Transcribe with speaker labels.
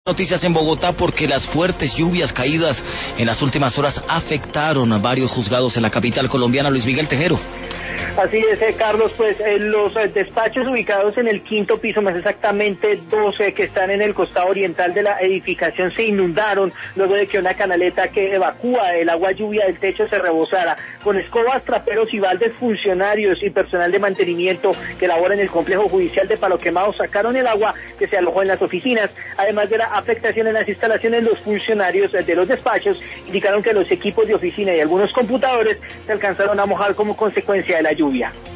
Speaker 1: Noticias en Bogotá porque las fuertes lluvias caídas en las últimas horas afectaron a varios juzgados en la capital colombiana. Luis Miguel Tejero.
Speaker 2: Así es, Carlos, pues los despachos ubicados en el quinto piso, más exactamente 12 que están en el costado oriental de la edificación, se inundaron luego de que una canaleta que evacúa el agua lluvia del techo se rebosara. Con escobas, traperos y baldes, funcionarios y personal de mantenimiento que labora en el complejo judicial de Palo Quemado sacaron el agua que se alojó en las oficinas. Además de la afectación en las instalaciones, los funcionarios de los despachos indicaron que los equipos de oficina y algunos computadores se alcanzaron a mojar como consecuencia de la lluvia.